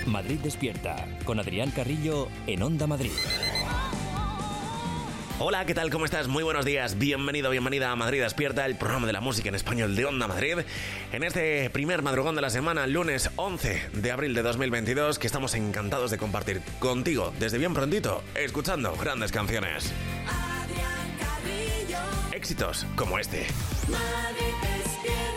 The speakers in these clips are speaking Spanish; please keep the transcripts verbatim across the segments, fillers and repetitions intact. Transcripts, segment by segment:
Madrid Despierta, con Adrián Carrillo en Onda Madrid. Hola, ¿qué tal? ¿Cómo estás? Muy buenos días. Bienvenido, bienvenida a Madrid Despierta, el programa de la música en español de Onda Madrid. En este primer madrugón de la semana, lunes once de abril de dos mil veintidós, que estamos encantados de compartir contigo desde bien prontito, escuchando grandes canciones. Adrián Carrillo. Éxitos como este. Madrid Despierta.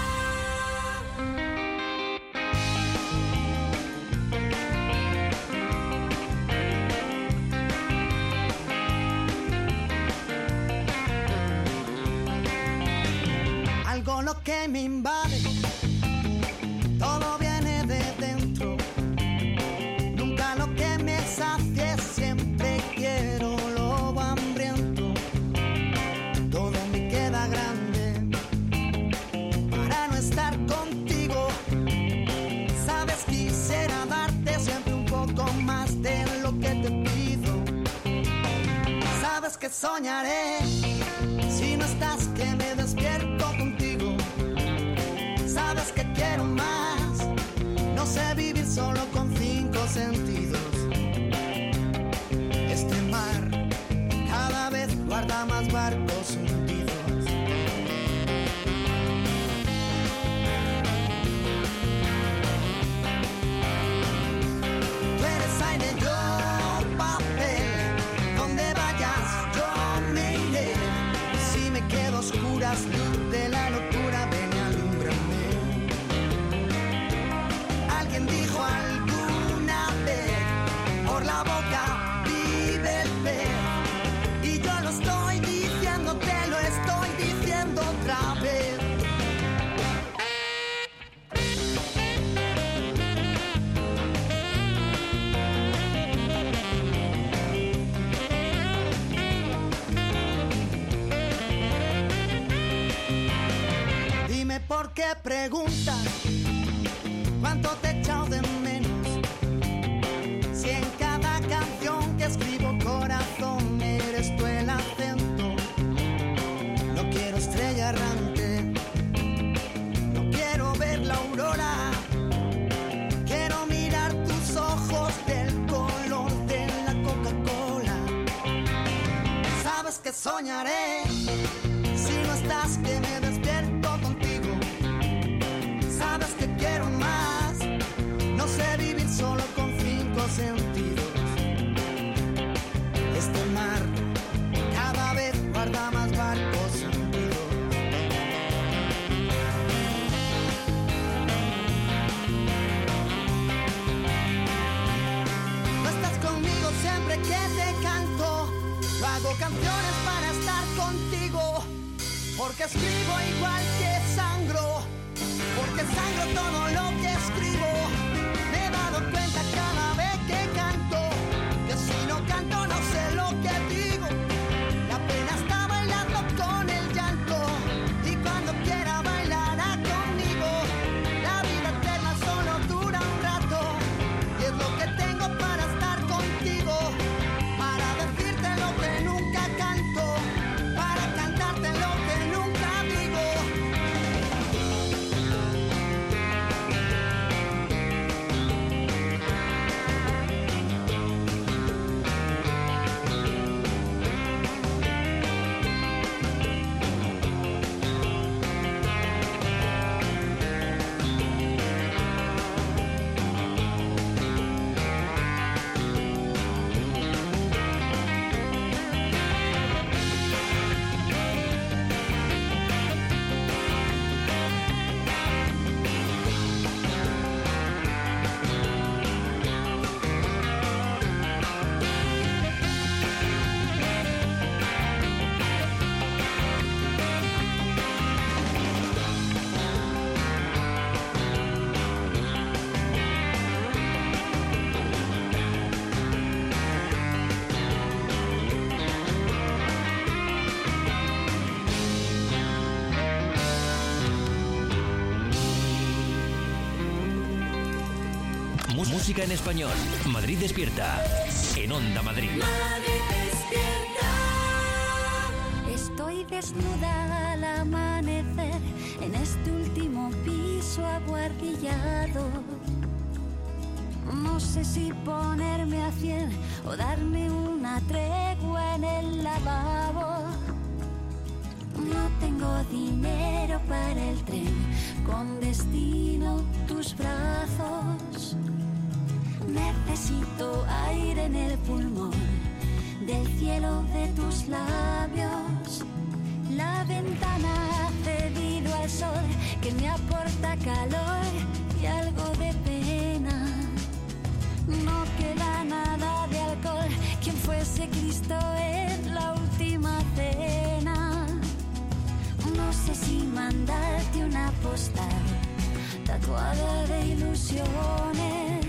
Algo lo que me invade, todo viene de dentro. Nunca lo que me sacie, siempre quiero lo hambriento. Todo me queda grande para no estar contigo. Sabes, quisiera darte siempre un poco más de lo que te pido. Sabes que soñaré si no estás, que me despierto contigo. Sabes que quiero más, no sé vivir solo con cinco sentidos. Este mar cada vez guarda más barcos hundidos. Tú eres aire, yo papel, donde vayas yo me iré. Si me quedo a oscuras, luz de la locura, ven y alúmbrame. Alguien dijo alguna vez, por la boca vive el pez. Y yo lo estoy diciendo, te lo estoy diciendo otra vez. Dime por qué preguntas cuánto te he echado de menos. Si en cada canción que escribo, corazón, eres tú el acento. No quiero estrella errante, no quiero ver la aurora. Quiero mirar tus ojos del color de la Coca-Cola. Sabes que soñaré si no estás, que me despierto contigo. Sabes que quiero más, no sé vivir solo con cinco sentidos. Este mar cada vez guarda más barcos hundidos. No estás conmigo siempre que te canto. Yo hago canciones para estar contigo, porque escribo igual que sangro, porque sangro todo lo que escribo. Me he dado cuenta cada vez que canto, que si no canto no sé lo que digo. La pena está bailando con el llanto, y cuando quiera bailará conmigo. La vida eterna solo dura un rato, y es lo que tengo para estar contigo, para decirte lo que nunca canto, para cantarte lo que nunca digo. Música en español. Madrid Despierta. En Onda Madrid. Madrid Despierta. Estoy desnuda al amanecer en este último piso abuhardillado. No sé si ponerme a cien o darme una tregua en el lavabo. No tengo dinero para el tren, con destino tus brazos. Necesito aire en el pulmón, del cielo de tus labios. La ventana ha cedido al sol, que me aporta calor y algo de pena. No queda nada de alcohol, quien fuese Cristo en la última cena. No sé si mandarte una postal tatuada de ilusiones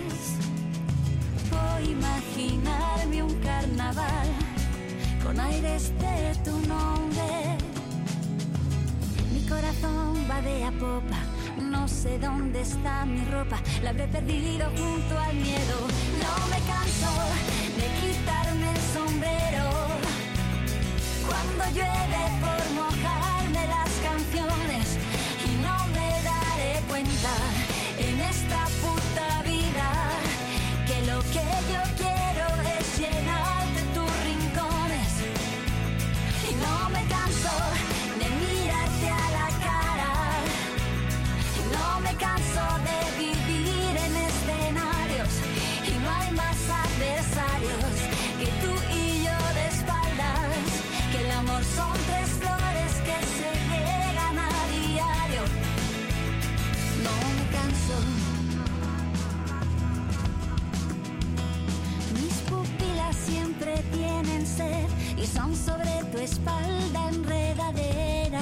o imaginarme un carnaval con aires de tu nombre. Mi corazón va de a popa, no sé dónde está mi ropa, la habré perdido junto al miedo. No me canso de quitarme el sombrero cuando llueve por mojarme las canciones, y no me daré cuenta en esta puta vida que lo que yo quiero es llenarte tus rincones. Y no me canso de mirarte a la cara, y no me canso de vivir en escenarios, y no hay más adversarios que tú y yo de espaldas, que el amor son tres flores que se riegan a diario. No me canso. Mis pupilas siempre tienen sed y son sobre tu espalda enredadera.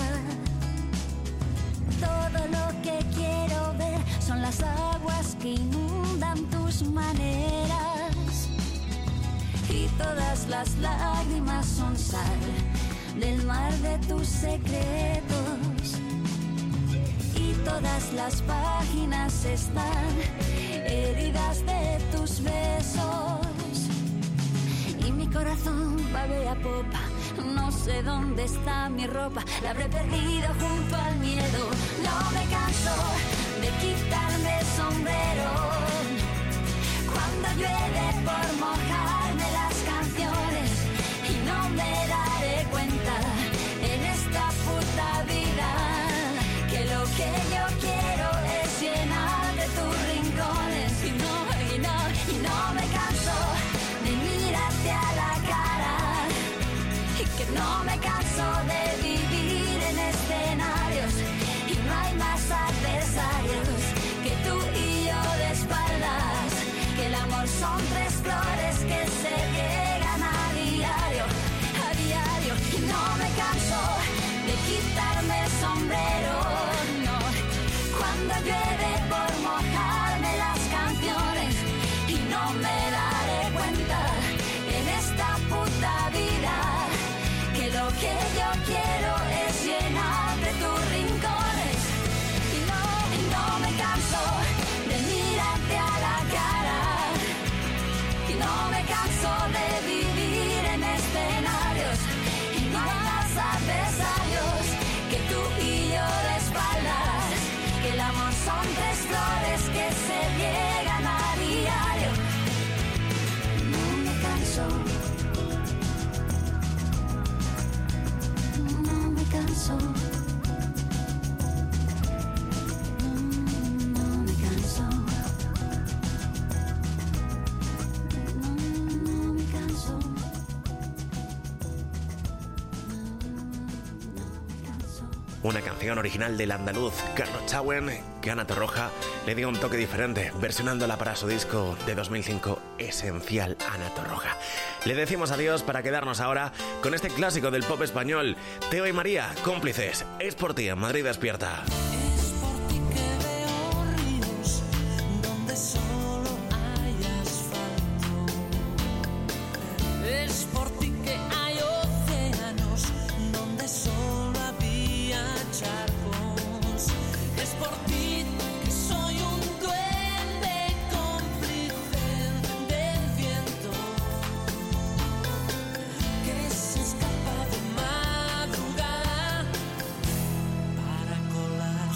Todo lo que quiero ver son las aguas que inundan tus maneras, y todas las lágrimas son sal del mar de tus secretos, y todas las páginas están heridas de tus besos. Y mi corazón va de a popa, no sé dónde está mi ropa, la habré perdido junto al miedo. No me canso de quitarme el sombrero cuando llueve por mojarme las canciones, y no me daré cuenta en esta puta vida que lo que yo quiero es llenar de tus rincones. Y no, y no, y no me canso de mirarte a la cara, y que no me canso de vivir en escenarios, y no hay más adversarios que tú y yo de espaldas, que el amor son tres flores que se riegan a diario, a diario. Y no me canso de quitarme el sombrero, no, cuando llueve por mojarme las canciones, y no me daré cuenta en esta puta vida que lo que yo quiero es llenar de tus rincones. Y no, y no me canso de mirarte a la cara, y no me canso de vivir en escenarios, y no hay más adversarios que tú y yo de espaldas, que el amor son tres flores que se riegan a diario. No me canso, no me canso, no, no me canso, no, no me canso, no, no me canso. Una canción original del andaluz Carlos Chauen, que Ana Torroja le dio un toque diferente, versionándola para su disco de dos mil cinco, Esencial, Ana Torroja. Le decimos adiós para quedarnos ahora con este clásico del pop español, Teo y María, Cómplices. Es por ti en Madrid Despierta. Es por ti que veo ríos donde solo hay asfalto. Es por ti que hay océanos donde solo había charcos. Es por ti que soy un duende cómplice del viento que se escapa de madrugada para colar.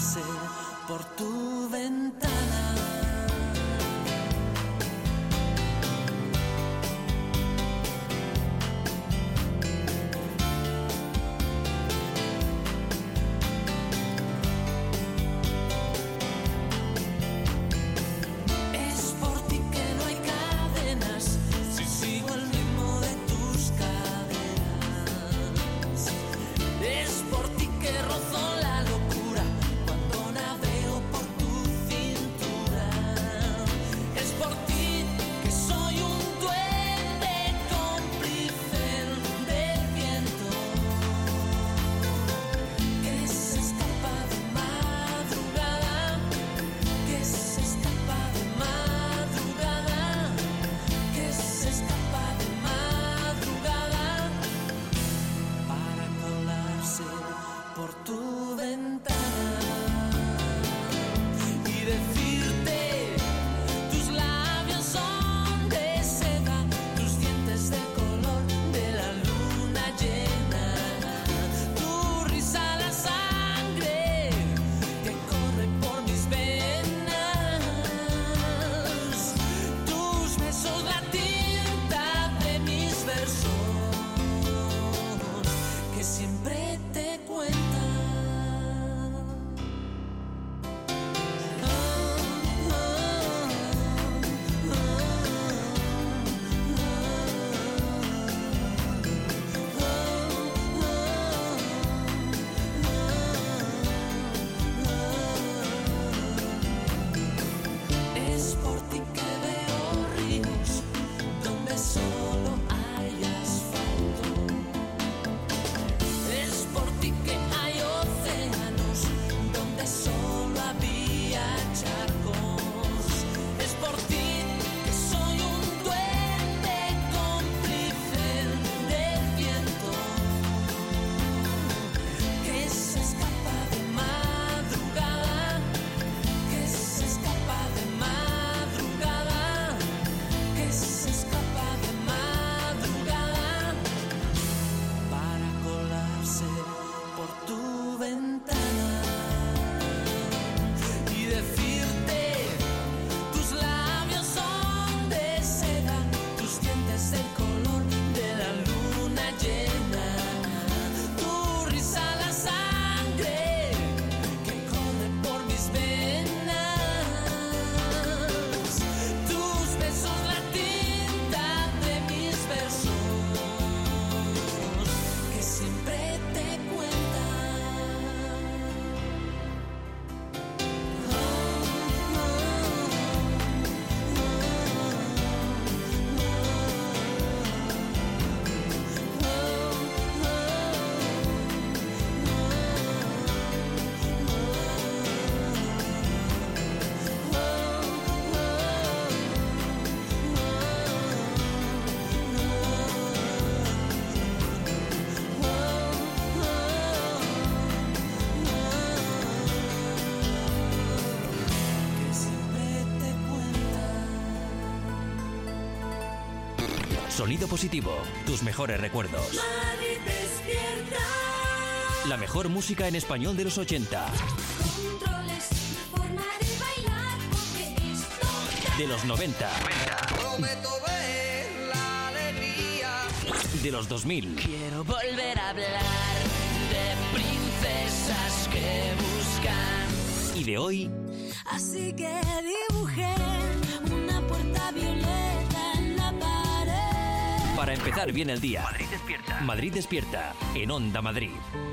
Sonido positivo, tus mejores recuerdos. Madrid despierta. La mejor música en español de los ochenta. Controles, forma de bailar, porque esto De los noventa. Prometo ver la alegría. De los dos mil. quiero volver a hablar de princesas que buscan. Y de hoy. Así que dibujé una puerta violeta en la pared. Para empezar bien el día. Madrid despierta. Madrid despierta. En Onda Madrid.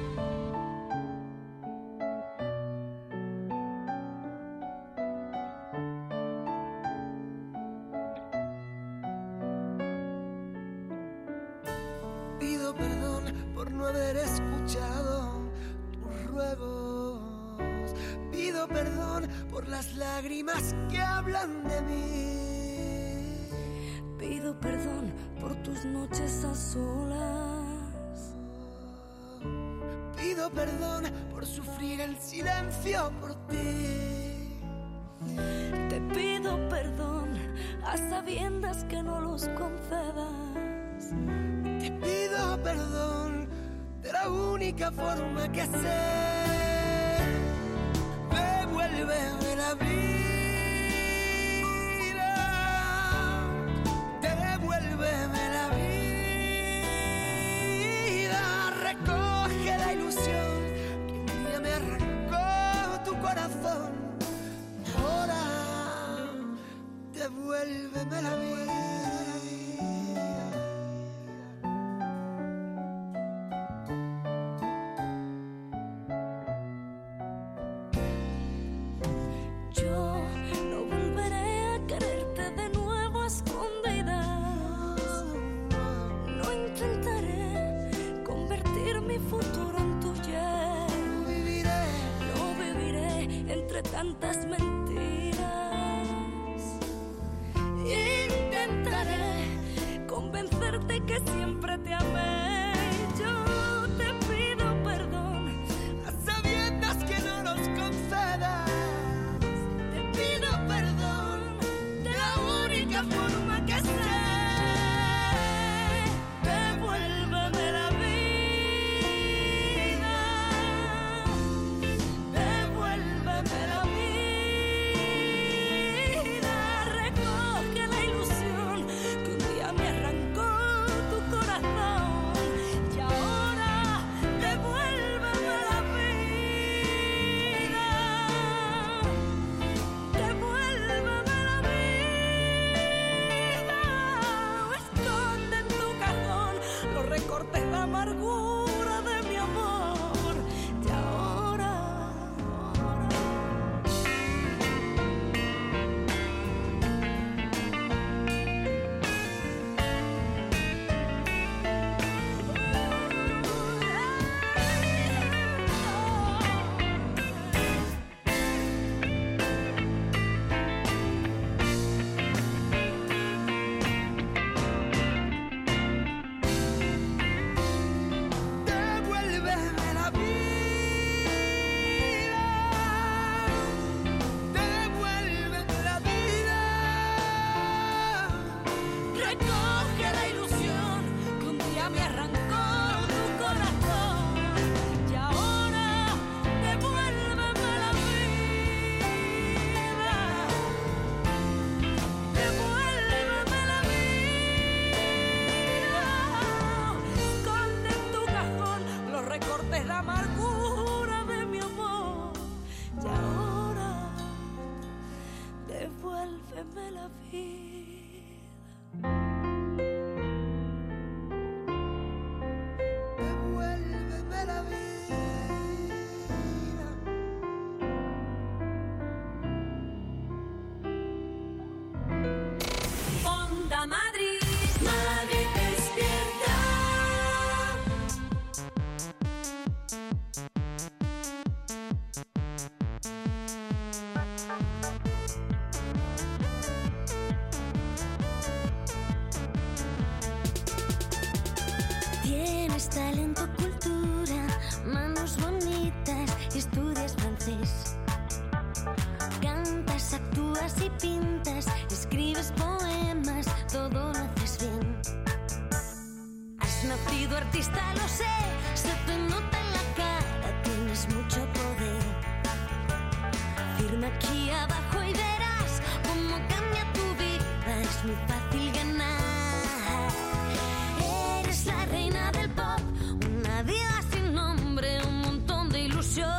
Pido perdón por no haber escuchado tus ruegos. Pido perdón por las lágrimas que hablan de mí. Pido perdón por tus noches a solas. Pido perdón por sufrir el silencio por ti. Te pido perdón a sabiendas que no los concedas. Te pido perdón de la única forma que sé. Devuélveme la vida. Devuélveme la vida. Recoge la ilusión que un día me arrancó tu corazón. Ahora devuélveme la vida. Yo no volveré a quererte de nuevo a escondidas. No intentaré convertir mi futuro en tu ya. No viviré, No viviré entre tantas mentiras. Intentaré convencerte que siempre te amé. Yo te pido perdón. a sabiendas que no nos concedas. Te pido perdón de la única forma que sé. Devuélveme la vida. Devuélveme la vida. Recoge la ilusión que un día me arrancó tu corazón. Y ahora devuélveme la vida. Devuélveme la vida. Esconde en tu cajón los recortes de amargura de mi amor. Y ahora, Devuélveme la vida. Devuélveme la vida. recoge la ilusión que un día me arrancó tu corazón. Y ahora devuélveme la vida. Devuélveme la vida. Esconde en tu cajón los recortes de amargura de mi amor. Y ahora devuélveme la vida. Devuélveme la vida. Onda Madrid, Madrid despierta. Tienes talento, cultura, manos bonitas, estudias francés. Cantas, actúas y pintas, escribes poemas, todo lo haces bien. sido artista, lo sé, se te nota en la cara, tienes mucho poder. Firma aquí abajo y verás cómo cambia tu vida, es muy fácil ganar. Eres la reina del pop, una diva sin nombre, un montón de ilusión.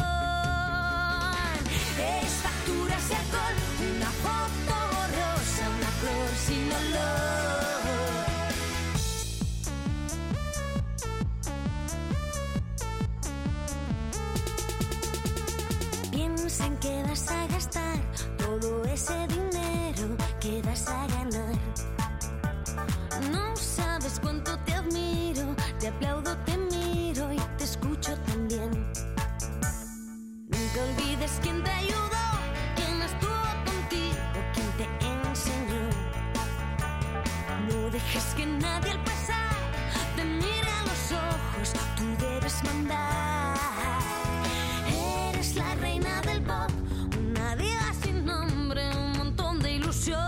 Eres facturas y alcohol, una foto borrosa, una flor sin olor. Piensa en que vas a gastar todo ese dinero que vas a ganar. No sabes cuánto te admiro, te aplaudo, te miro y te escucho también. Nunca olvides quién te ayudó, quién estuvo contigo, quién te enseñó. No dejes que nadie al pasar te mire a los ojos, tú debes mandar. Eres la reina del pop, una diva sin nombre, un montón de ilusión.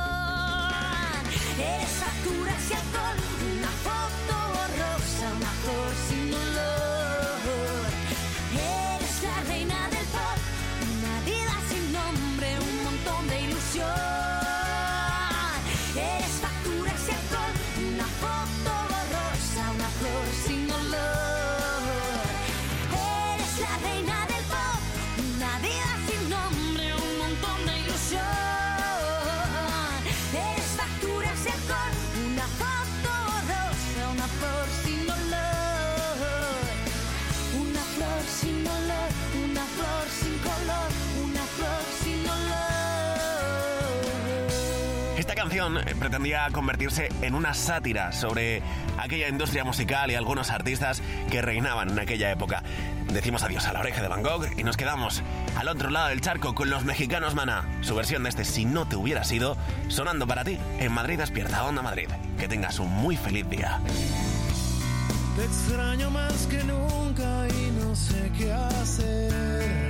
Eres facturas y alcohol, una foto borrosa, una flor sin olor. Eres la reina del pop, una vida sin nombre, un montón de ilusión. Eres facturas y alcohol, una foto borrosa, una flor sin olor. Eres la reina del pop, una vida sin nombre, un montón de ilusión. Eres facturas y alcohol, una foto borrosa, una flor sin olor. Una flor sin olor, una flor sin color, una flor sin olor. Esta canción eh, pretendía convertirse en una sátira sobre aquella industria musical y algunos artistas que reinaban en aquella época. Decimos adiós a La Oreja de Van Gogh y nos quedamos al otro lado del charco con los mexicanos Maná. Su versión de este Si no te hubiera sido, sonando para ti en Madrid Despierta, Onda Madrid. Que tengas un muy feliz día. Te extraño más que nunca y no sé qué hacer.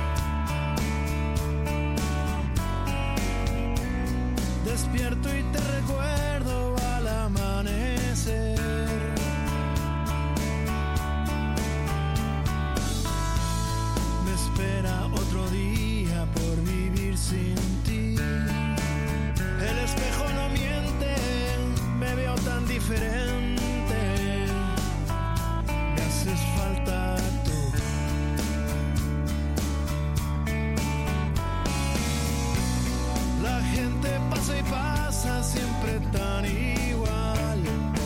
Despierto y te recuerdo al amanecer. Me espera otro día por vivir sin ti. El espejo no miente, me veo tan diferente. Me haces falta tú. La gente pasa y pasa siempre tan igual.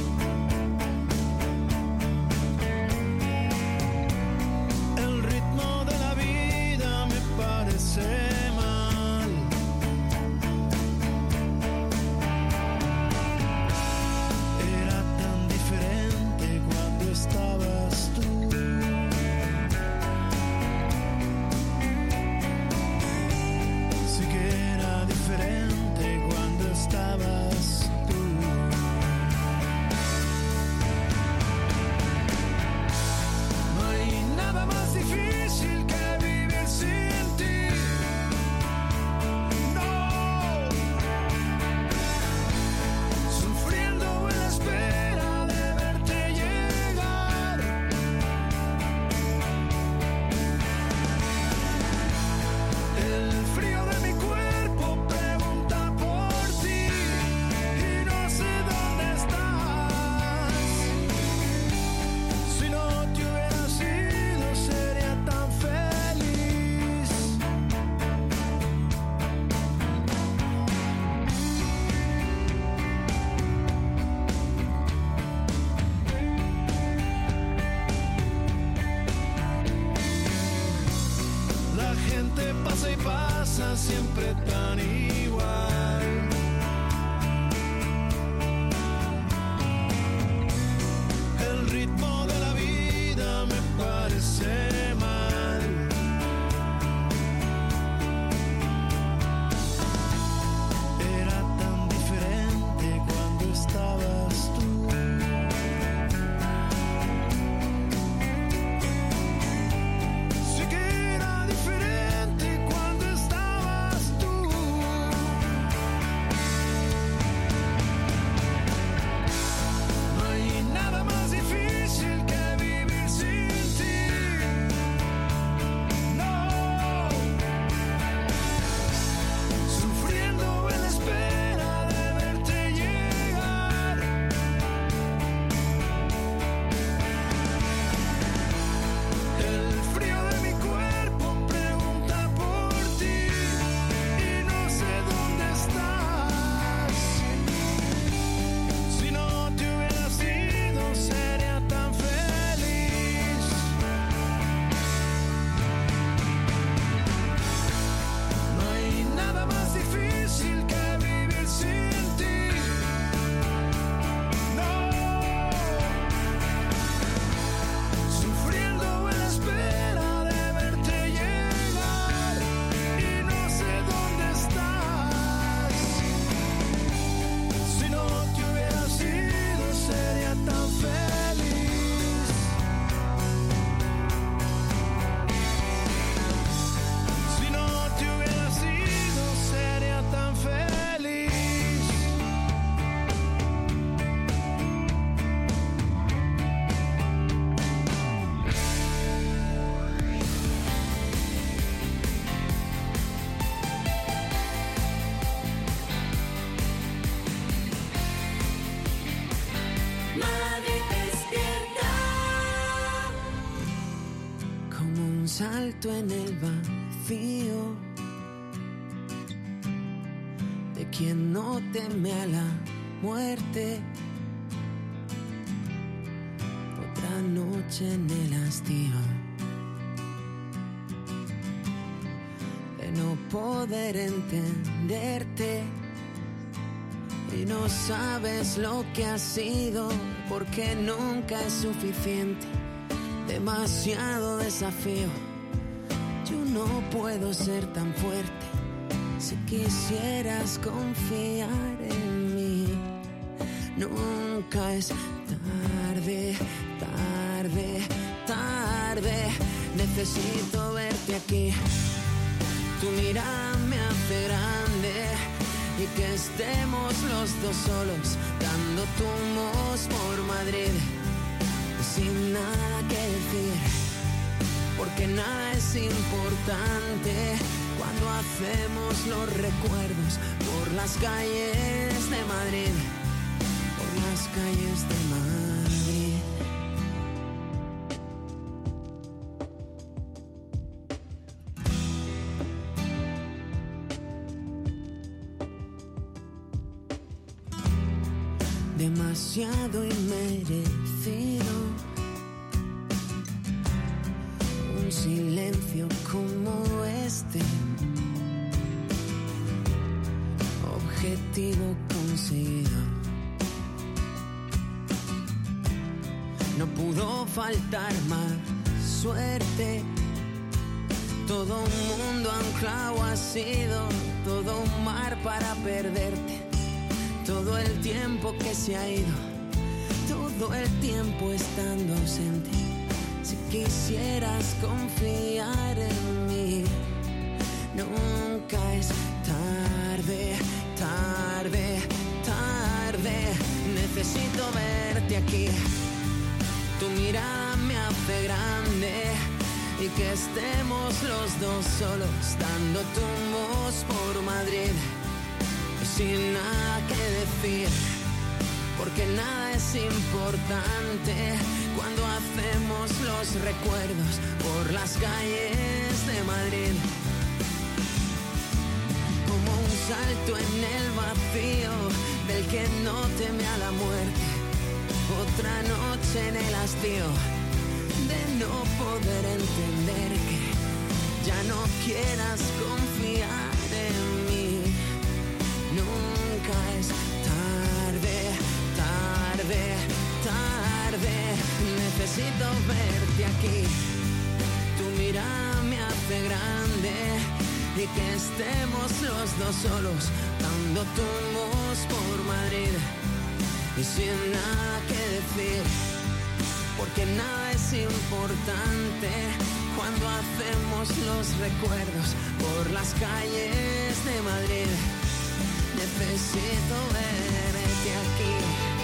El ritmo de la vida me parece mal. Era tan diferente cuando estabas tú. Sí que era diferente cuando estabas tú. No hay nada más difícil que vivir sin ti. No. Sufriendo en la espera de verte llegar. El frío de mi cuerpo pregunta por ti y no sé dónde estás. Si no te hubiera sido sería tan feliz. La gente pasa y pasa siempre tan igual. El ritmo de la vida me parece mal. Era tan diferente cuando estabas tú. Sí que era diferente cuando estabas tú. salto en el vacío de quien no teme a la muerte. Otra noche en el hastío de no poder entenderte. Y no sabes lo que ha sido, porque nunca es suficiente. Demasiado desafío. Yo no puedo ser tan fuerte. Si quisieras confiar en mí, nunca es tarde, tarde, tarde. Necesito verte aquí. Tu mirada me hace grande. Y que estemos los dos solos, dando tumbos por Madrid, sin nada que decir, porque nada es importante cuando hacemos los recuerdos por las calles de Madrid, por las calles de Madrid. Demasiado inmerecido, un silencio como este, objetivo conseguido. No pudo faltar más suerte, todo un mundo anclado ha sido, todo un mar para perderte. Todo el tiempo que se ha ido, todo el tiempo estando ausente. Si quisieras confiar en mí, nunca es tarde, tarde, tarde. Necesito verte aquí. Tu mirada me hace grande. Y que estemos los dos solos, dando tumbos por Madrid, sin nada que decir, porque nada es importante cuando hacemos los recuerdos por las calles de Madrid. Como un salto en el vacío del que no teme a la muerte. Otra noche en el hastío de no poder entender que ya no quieras confiar en mí. Nunca es tarde, tarde, tarde. Necesito verte aquí. Tu mirada me hace grande. Y que estemos los dos solos, dando tumbos por Madrid, y sin nada que decir, porque nada es importante cuando hacemos los recuerdos por las calles de Madrid. Necesito verte aquí.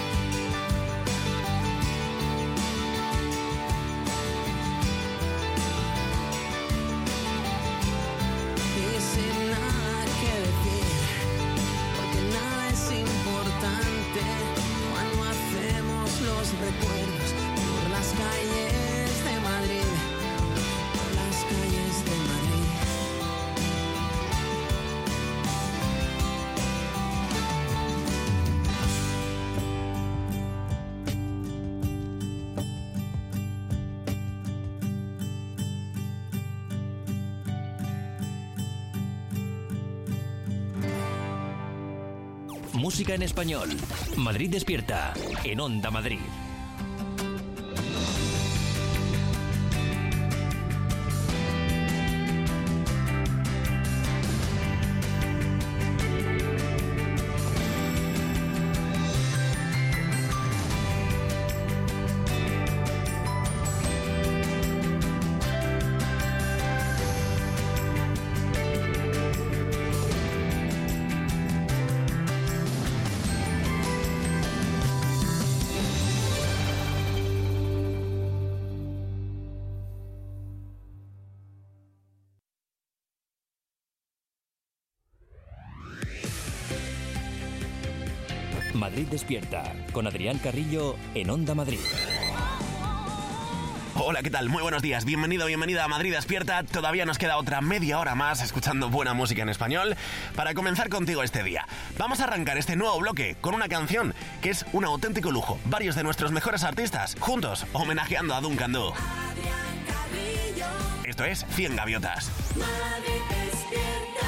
Y sin nada que decir, porque nada es importante cuando hacemos los recuerdos por las calles de Madrid, por las calles de Madrid. Música en español. Madrid despierta. En Onda Madrid. Madrid despierta con Adrián Carrillo en Onda Madrid. Hola, ¿qué tal? Muy buenos días. Bienvenido, bienvenida a Madrid Despierta. Todavía nos queda otra media hora más escuchando buena música en español para comenzar contigo este día. Vamos a arrancar este nuevo bloque con una canción que es un auténtico lujo. Varios de nuestros mejores artistas juntos homenajeando a Duncan Du. Esto es cien gaviotas. Madrid Despierta.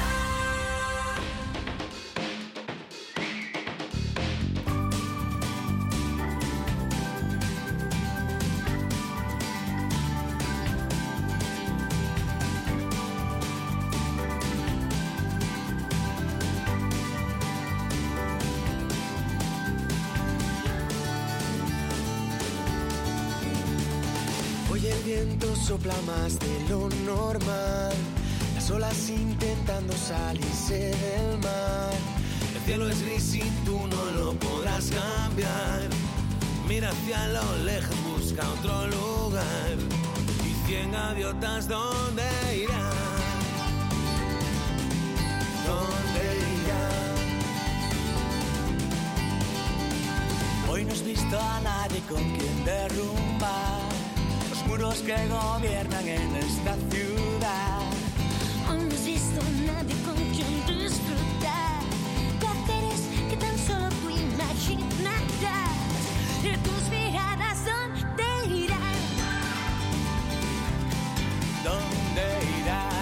Hoy el viento sopla más de lo normal, las olas intentando salirse del mar. El cielo es gris y tú no lo podrás cambiar. Mira hacia lo lejos, busca otro lugar. Y cien gaviotas, ¿dónde irán? ¿Dónde irán? Hoy no has visto a nadie con quien derrumbar los muros que gobiernan en esta ciudad. Hoy no has visto a nadie con quien disfrutar placeres que tan solo tú imaginarás. Y tus miradas, ¿dónde irán? ¿Dónde irán?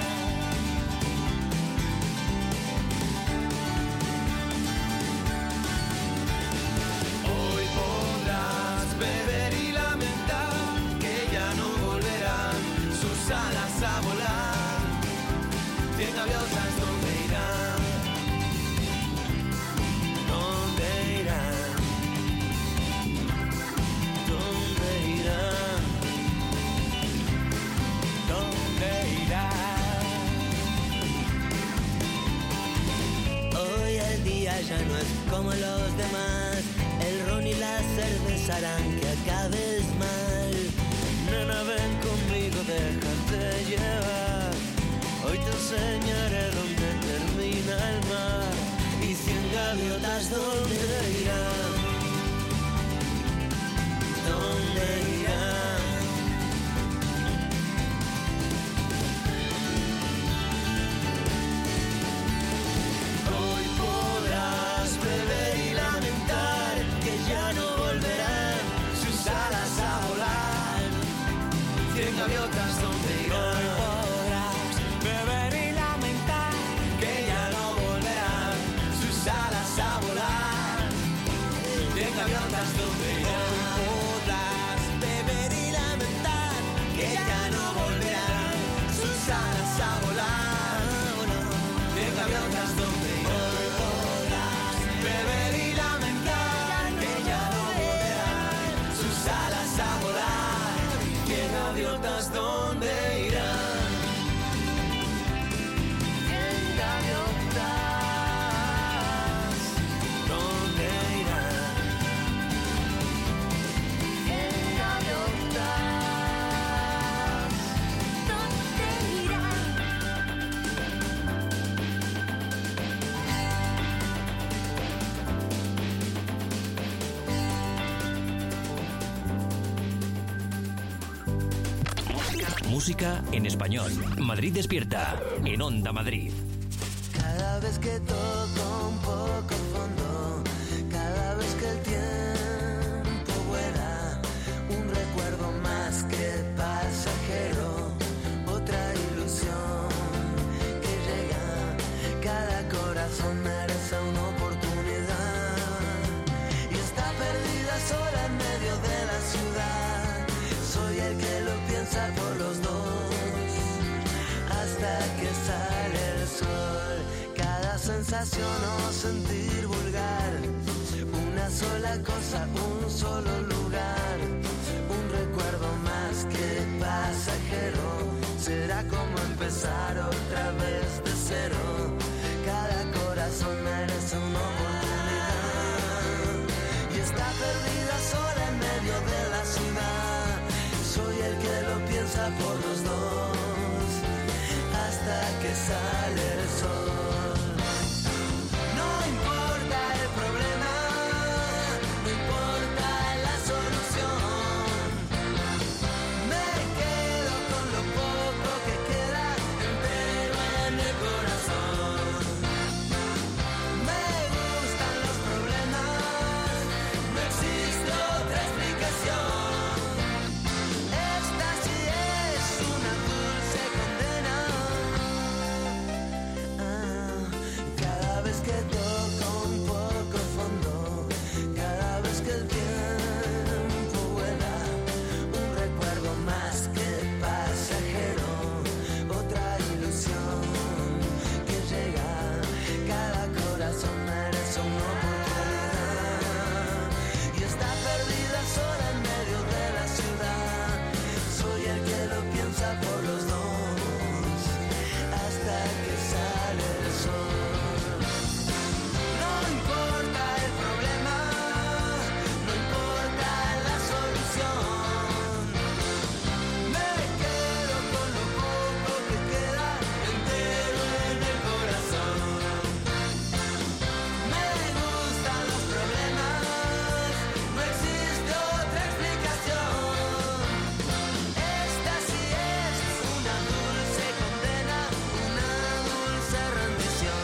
Hoy podrás beber y lamentar que ya no volverán sus alas a volar. Cien gaviotas, ¿dónde irán? ¿Dónde irán? ¿Dónde irán? ¿Dónde irán? Hoy el día ya no es como los demás. El ron y la cerveza harán que acabes mal. Nena, ven conmigo, déjate llevar. Hoy te enseñaré dónde termina el mar. Y cien gaviotas, ¿dónde irán? ¿Dónde irán? Hoy podrás beber y lamentar que ya no volverán sus alas a volar. Cien gaviotas, ¿dónde irán? Hoy podrás beber y lamentar que ya no volverán sus alas a volar. Cien gaviotas, ¿dónde irán? Hoy podrás beber y lamentar que ya no volverán sus alas a volar. Cien gaviotas, ¿dónde irán? Hoy podrás beber y lamentar que ya no volverán sus alas a volar. Cien gaviotas, ¿dónde irán? Cien gaviotas, ¿dónde irán? Cien gaviotas, ¿Dónde irán? Música en español. Madrid Despierta. En Onda Madrid. Cada vez que toco un poco fondo, cada vez que el tiempo vuela, un recuerdo más que pasajero, otra ilusión que llega. Cada corazón merece una oportunidad y está perdida sola en medio de la ciudad. Soy el que lo piensa por los dos hasta que sale el sol. Cada sensación o sentir vulgar, una sola cosa, un solo lugar, un recuerdo más que pasajero. Será como empezar otra vez de cero. Cada corazón merece una oportunidad y está perdida sola en medio de la ciudad. Soy el que lo piensa por los dos hasta que sale el sol. No importa el problema, no importa la que toco un poco fondo, cada vez que el tiempo vuela, un recuerdo más que pasajero, otra ilusión que llega, cada corazón merece una oportunidad y está perdida sola en medio de la ciudad. Soy el que lo piensa por los dos hasta que sale el sol. No importa el problema, no importa la solución. Me quedo con lo poco que queda entero en el corazón. Me gustan los problemas, no existe otra explicación. Esta sí es una dulce condena, una dulce rendición.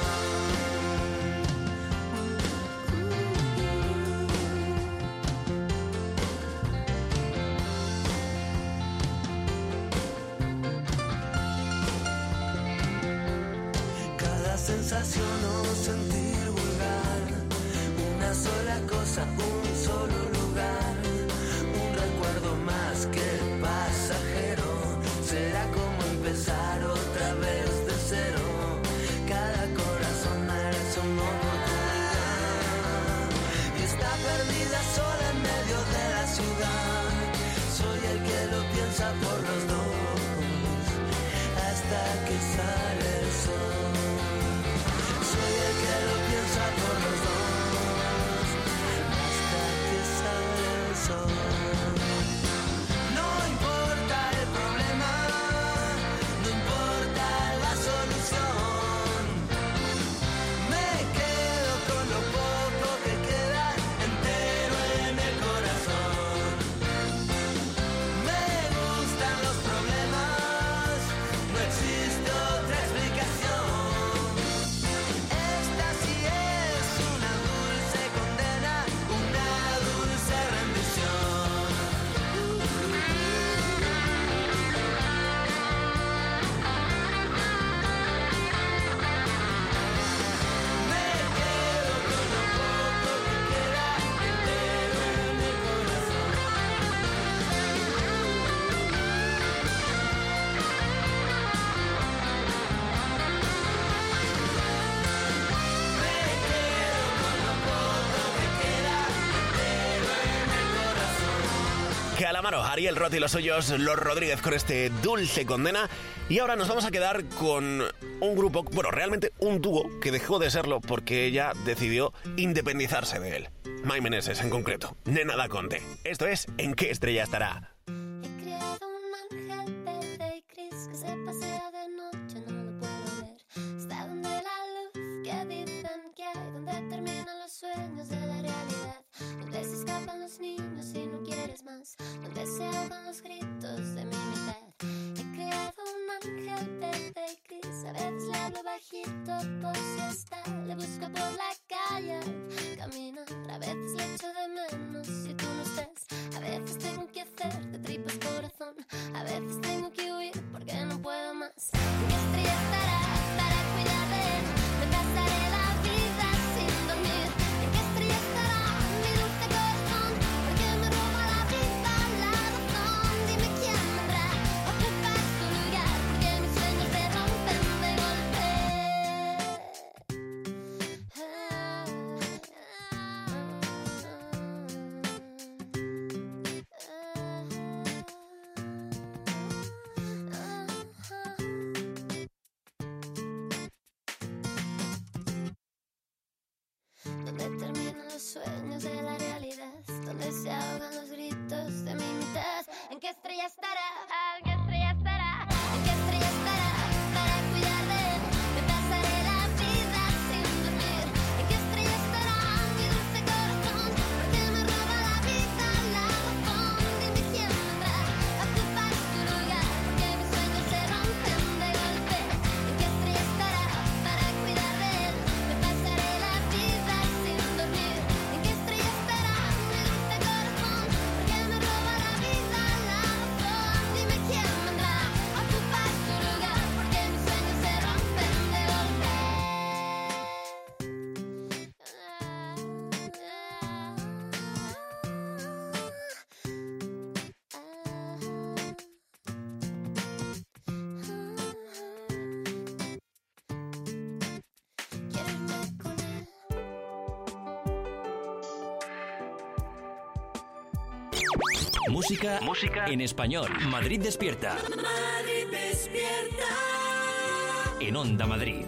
Cada sensación o sentir vulgar, una sola cosa, un solo lugar, un recuerdo más que pasajero, será como empezar otra vez de cero. Cada corazón merece una oportunidad y está perdida sola en medio de la ciudad. Soy el que lo piensa por los dos hasta que sale el sol. Soy el que lo piensa por los dos hasta que sale el sol. No importa el problema, no importa la solución. Me quedo con lo poco que queda entero en el corazón. Me gustan los problemas, no existe otra explicación. Esta sí es una dulce condena, una dulce rendición. Me quedo con lo poco que queda entero en el corazón. Me quedo con lo poco que queda entero en el corazón. Calamaro, Ariel Roth y los suyos, Los Rodríguez, con este Dulce Condena. Y ahora nos vamos a quedar con un grupo, bueno, realmente un dúo que dejó de serlo porque ella decidió independizarse de él. Mai Meneses en concreto, Nena da Conte. Esto es ¿En qué estrella estará? He creado un ángel verde y gris que se pasea de noche, no lo puedo ver. Está donde la luz que dicen que hay, donde terminan los sueños de la realidad, donde se escapan los niños y no quieres más, donde se ahogan los gritos de mi mitad. He creado un ángel verde y gris, a veces le hablo bajito por si está, le busco por la calle, caminar, a veces le echo de menos si tú no estás, a veces tengo que hacer de tripas corazón, a veces tengo que huir porque no puedo más. ¿En qué estrella estará para cuidar de él? Me pasaré la vida sin dormir. ¿En qué estrella estará mi dulce corazón? Porque me roba la vida, la razón. Dime quién vendrá a ocupar su lugar, porque mis sueños se rompen de golpe. Ah, donde terminan los sueños de la realidad, donde se ahogan los gritos de mi mitad. ¿En qué estrella estará? ¿En qué estrella estará? ¿En qué estrella estará para cuidar de él? Me pasaré la vida sin dormir. ¿En qué estrella estará mi dulce corazón? Porque me roba la vida, la razón. Dime quién vendrá a ocupar su lugar, porque mis sueños se rompen de golpe. ¿En qué estrella estará para cuidar de él? Me pasaré la vida sin dormir. ¿En qué estrella estará mi dulce corazón? Porque me roba la vida, la razón. Dime quién Música, música en español. Madrid despierta. Madrid despierta. En Onda Madrid.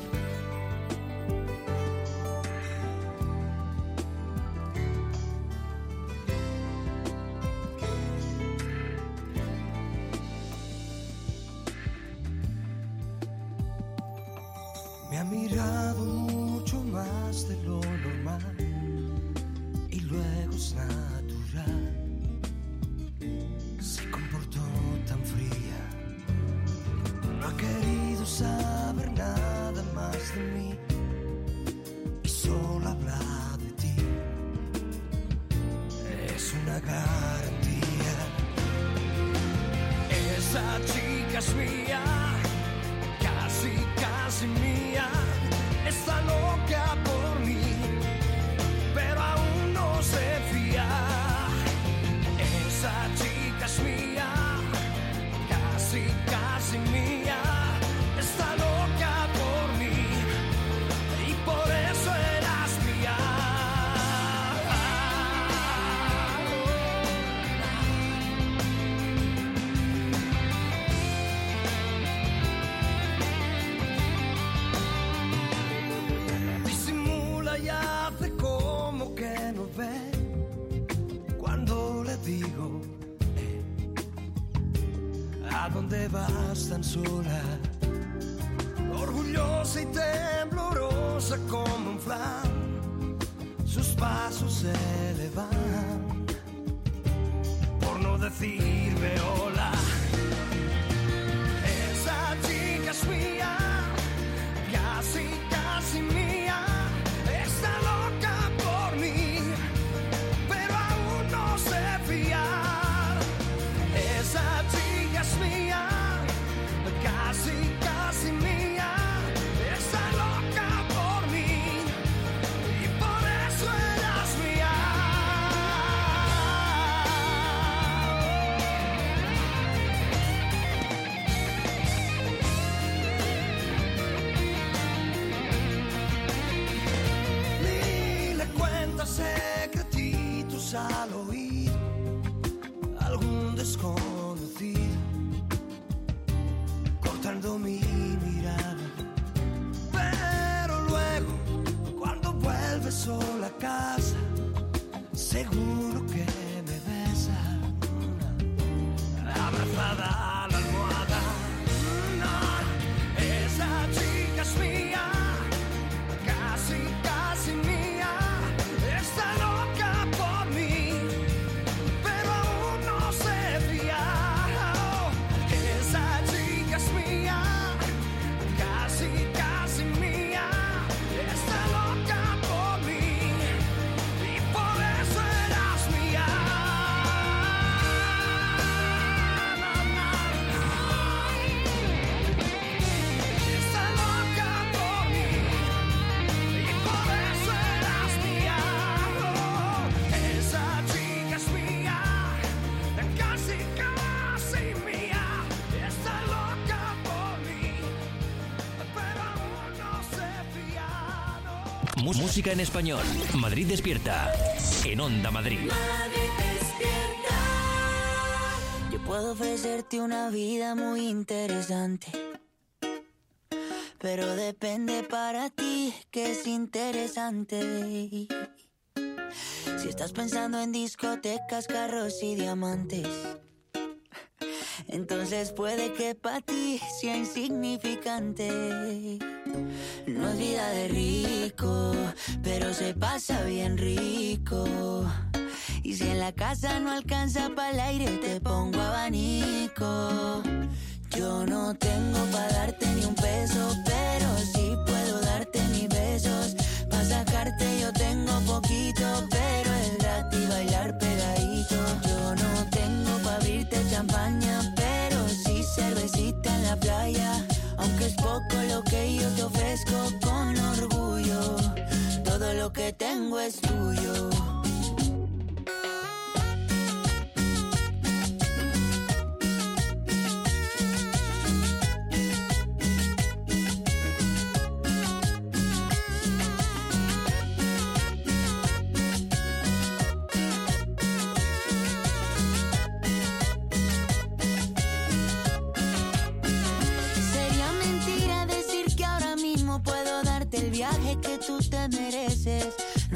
Me ha mirado mucho más de lo normal y luego es natural. Se comportó tan fría, no ha querido saber nada más de mí y solo habla de ti. Es una garantía. Esa chica es mía, casi, casi mía. Está loca por mí, pero aún no se fía. Esa chica es mía, casi, casi mía. Está loca por mí y por eso eras mía. Disimula y hace como que no ve cuando le digo: ¿a dónde vas tan sola? Orgullosa y temblorosa como un flan, sus pasos se elevan por no decirme hola. Esa chica es mía, casi, casi mía. Está loca por mí, pero aún no sé fiar. Esa chica es mía, casi, casi mía. Está loca por mí y por eso eras mía. Ni le cuentas secretitos al oído algún desconocido, cortando mi mirada. Pero luego, cuando vuelves sola a casa, seguro que me besa, abrazada a la almohada. No, esa chica es mía, casi, casi mía. Está loca por mí, pero aún no sé fiar. Esa chica es mía, casi, casi mía. Está loca por mí y por eso eras mía. Está loca por mí y por eso eras mía. Esa chica es mía, casi, casi mía. Está loca por mí, pero aún no sé fiar. Mu- Música en español. Madrid despierta. En Onda Madrid. Madrid despierta. Yo puedo ofrecerte una vida muy interesante, pero depende para ti que es interesante. Si estás pensando en discotecas, carros y diamantes, entonces puede que para ti sea insignificante. No es vida de rico, pero se pasa bien rico. Y si en la casa no alcanza para el aire, te pongo abanico. Yo no tengo para darte ni un peso, pero sí puedo darte mis besos. Pa' sacarte yo tengo poquito, pero es gratis bailar pegadito. Yo no tengo para abrirte champaña, pero sí cervecita en la playa. Aunque es poco lo que yo te ofrezco con orgullo, todo lo que tengo es tuyo.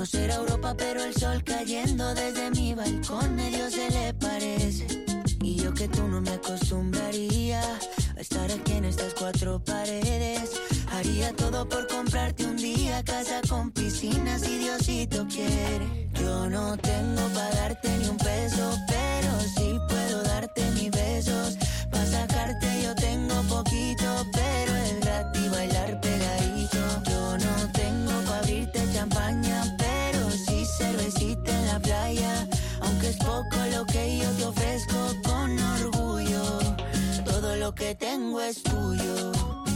Conocer a Europa, pero el sol cayendo desde mi balcón medio se le parece. Y yo que tú no me acostumbraría a estar aquí en estas cuatro paredes. Haría todo por comprarte un día casa con piscina si Diosito quiere. Yo no tengo pa' darte ni un peso, pero sí puedo darte mis besos. Pa' sacarte yo tengo poquito, pero es gratis bailar pegadito. Yo no tengo pa' abrirte champaña, pero sí cervecita en la playa. Aunque es poco lo que yo te ofrezco con orgullo, todo lo que tengo es tuyo.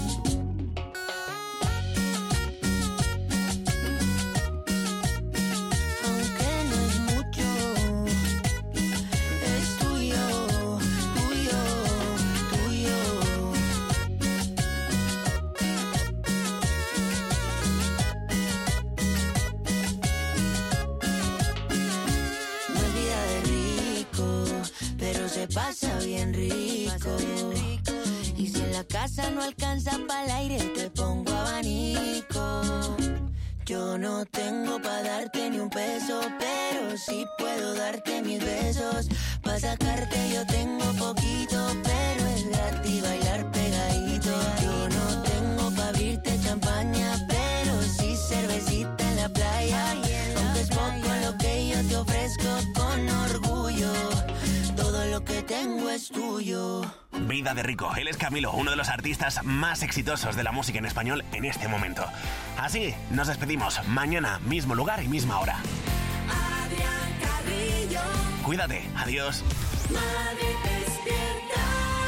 Pasa bien rico. Y si en la casa no alcanza pa'l aire, te pongo abanico. Yo no tengo pa' darte ni un peso, pero sí puedo darte mis besos. Pa' sacarte yo tengo poquito, pero es gratis bailar pegadito. Yo no tengo pa' abrirte champaña, pero sí cervecita en la playa. Aunque es poco lo que yo te ofrezco con orgullo, todo lo que tengo es tuyo. Vida de rico, él es Camilo, uno de los artistas más exitosos de la música en español en este momento. Así nos despedimos, mañana mismo lugar y misma hora. Adrián Carrillo. Cuídate, adiós. Madrid despierta.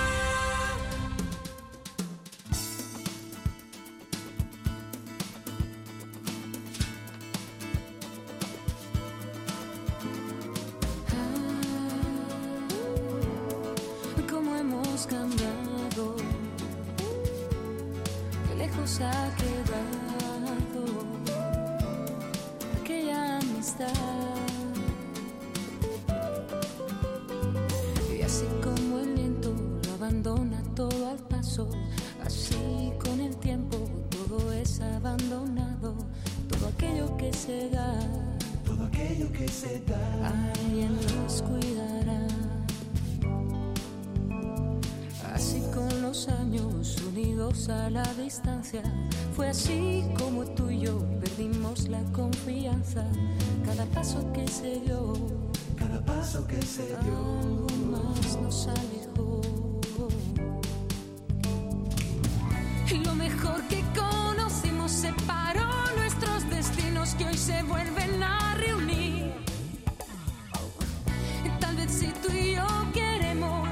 Cambiado, qué lejos ha quedado aquella amistad. Y así como el viento lo abandona todo al paso, así con el tiempo todo es abandonado. Todo aquello que se da, todo aquello que se da, alguien los cuidará. Así con los años unidos a la distancia, fue así como tú y yo perdimos la confianza. Cada paso que se dio, cada paso que se dio, algo más nos alejó. Y lo mejor que conocimos separó nuestros destinos que hoy se vuelven a reunir. Tal vez si tú y yo queremos,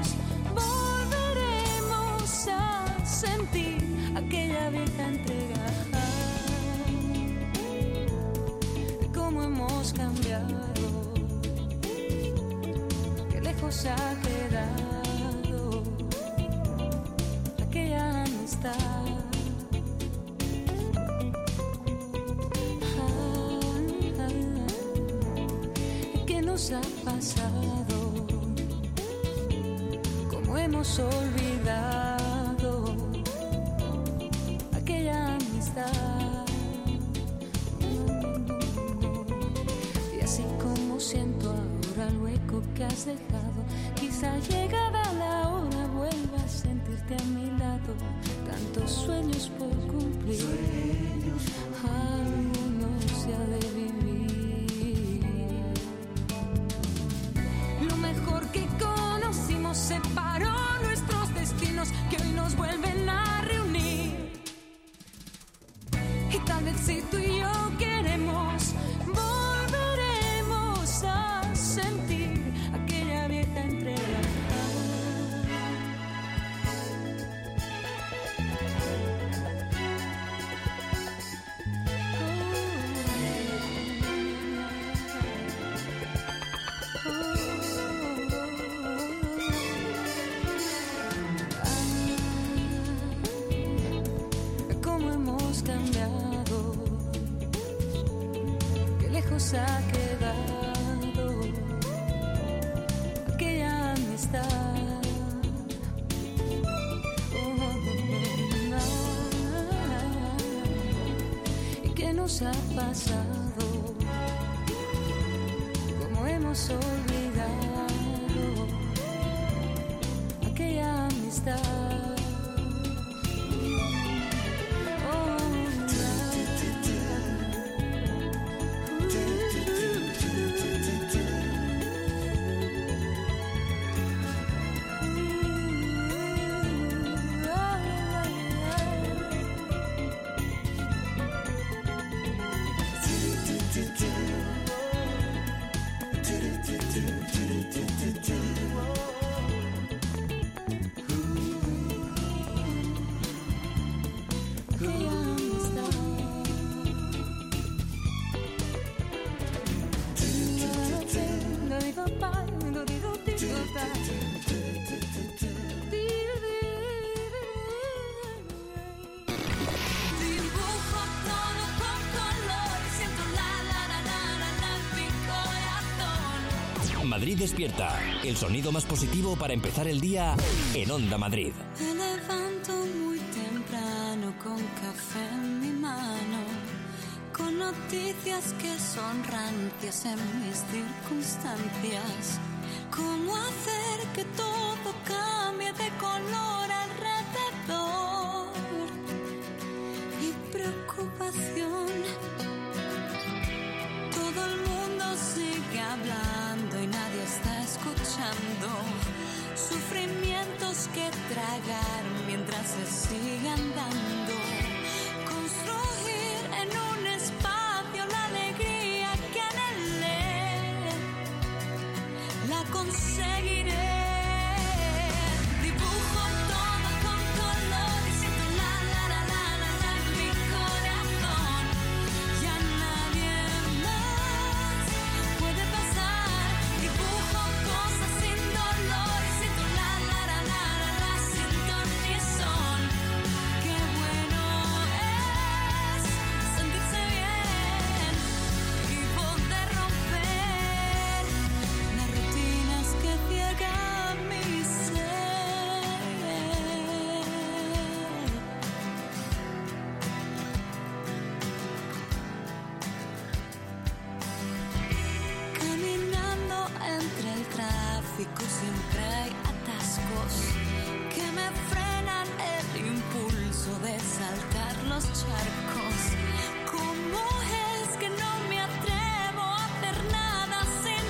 sentir aquella vieja entrega. Cómo hemos cambiado, qué lejos ha quedado aquella amistad. ¿Qué nos ha pasado? ¿Cómo hemos olvidado aquella amistad? Y así como siento ahora el hueco que has dejado, quizá llegada la hora vuelva a sentirte a mi lado. Tantos sueños por cumplir, algunos se ha de vivir. Lo mejor que conocimos separó nuestros destinos que hoy nos vuelven a reunir. Y tal vez si tú y yo queremos, volveremos a sentir aquella vieja entrega. Ha quedado aquella amistad. Oh, ¿y qué nos ha pasado? hemos olvidado aquella amistad. Madrid Despierta, el sonido más positivo para empezar el día en Onda Madrid. Me levanto muy temprano con café en mi mano, con noticias que son rancias en mis circunstancias. ¿Cómo hacer que todo cambie de color alrededor? Mi preocupación. Todo el mundo sigue hablando y nadie está escuchando. Sufrimientos que tragar mientras se sigue andando. Construir en un espacio la alegría que anhelé. La conseguiré. Dibujo todo con color y siento la la la la la la en mi corazón. Ya nadie más puede pasar. Dibujo cosas sin dolor y siento la la la la la la sin ton ni son. Qué bueno es sentirse bien y poder romper las rutinas que ciegan mi ser. Caminando entre el tráfico siempre hay atascos que me frenan el impulso de saltar los charcos. ¿Cómo es que no me atrevo a hacer nada sin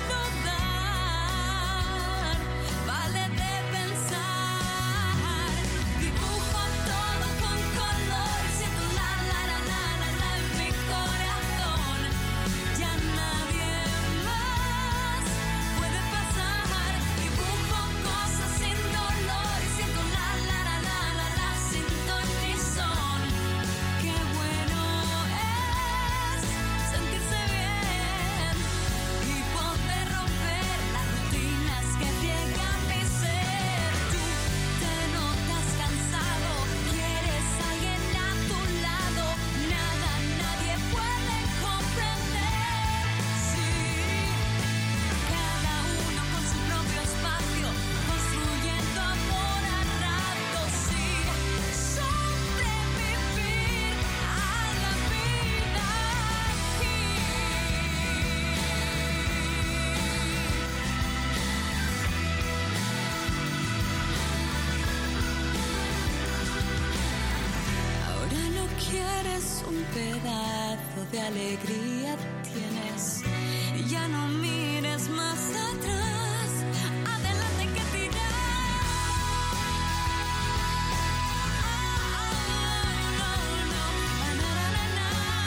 dudar? Vale de pensar. Dibujo todo con color y siento la la la la la la en mi corazón. Ya nadie más puede pasar. Dibujo cosas sin dolor y siento la la la la la la sin ton ni son. Qué bueno es sentirse bien y poder romper las rutinas que ciegan mi ser. Tú te notas cansado, quieres a alguien a tu lado. Nada, nadie puede comprender. Sí, cada uno con su propio espacio, construyendo amor a ratos. Sí, sobrevivir a la vida aquí. Ahora no quieres un pedazo de alegría, tienes. Ya no mires más atrás, adelante que tirar. No, no, na, na, na, na,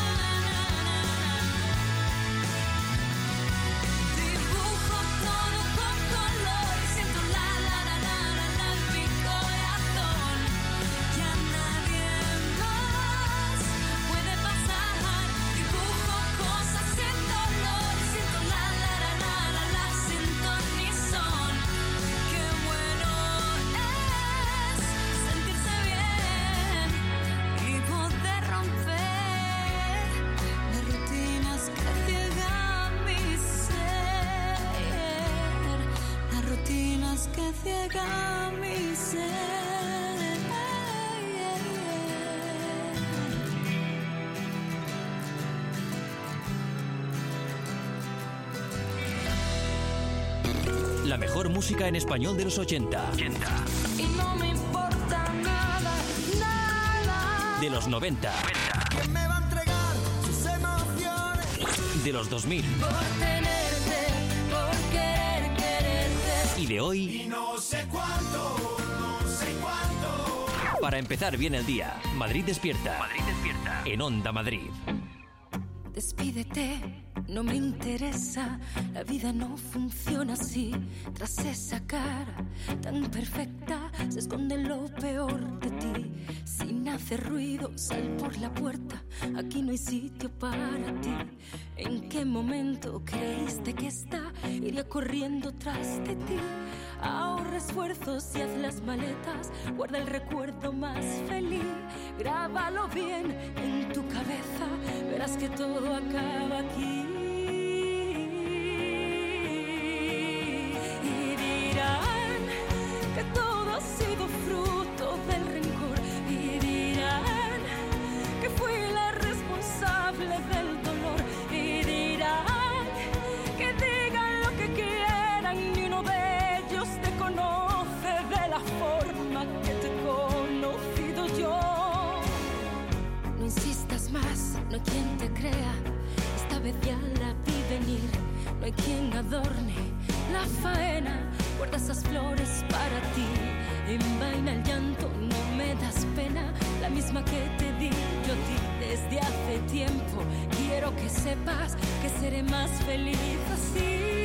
na. Dibujo todo con color y siento la la la la la la en mi corazón. Ya nadie más puede pasar. Dibujo cosas sin dolor y siento la la la la la la sin ton La mejor música en español de los ochenta. ochenta. Y no me importa nada, nada. De los noventa. ¿Quién me va a entregar sus emociones? De los dos mil. Por tenerte, por querer quererte. Y de hoy. Y no sé cuánto, no sé cuánto. Para empezar bien el día, Madrid despierta. Madrid despierta. En Onda Madrid. Despídete, no me interesa, la vida no funciona así. Tras esa cara tan perfecta se esconde lo peor de ti. Sin hacer ruido, sal por la puerta, aquí no hay sitio para ti. ¿En qué momento creíste que esta iría corriendo tras de ti? Ahorra esfuerzos y haz las maletas, guarda el recuerdo más feliz. Grábalo bien en tu cabeza, verás que todo acaba aquí. Y dirán que todo ha sido fruto del rencor. Y dirán que fui la responsable del dolor. Y dirán que digan lo que quieran, ni uno de ellos te conoce de la forma que te he conocido yo. No insistas más, no hay quien te crea, esta vez ya la vi venir. No hay quien adorne la faena, guarda esas flores para ti. Envaina el llanto, no me das pena, la misma que te di yo a ti desde hace tiempo. Quiero que sepas que seré más feliz así.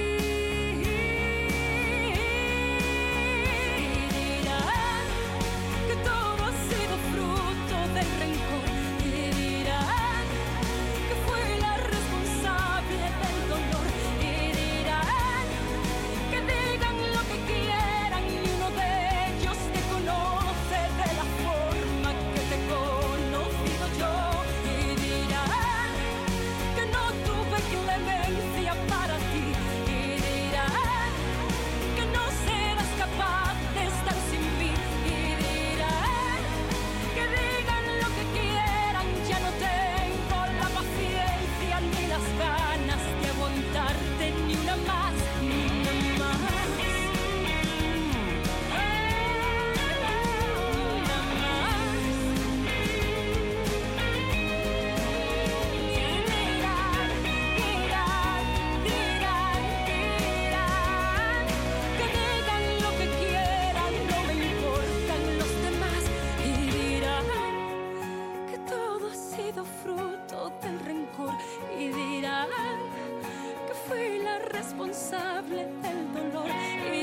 Del rencor, y dirán que fui la responsable del dolor. Y dirán que digan lo que quieran, ni uno de ellos te conoce de la forma que te he conocido yo. Y dirán que no tuve clemencia para ti. Y dirán que no serás capaz de estar sin mí. Y dirán que digan lo que quieran, ya no tengo la paciencia ni las ganas de aguantarte ni una más, ni una más. Una más. Y dirán, dirán, dirán, dirán que digan lo que quieran, no me importan los demás. Y dirán que todo ha sido fruto del rencor. Y dirán que fui la responsable del dolor. Y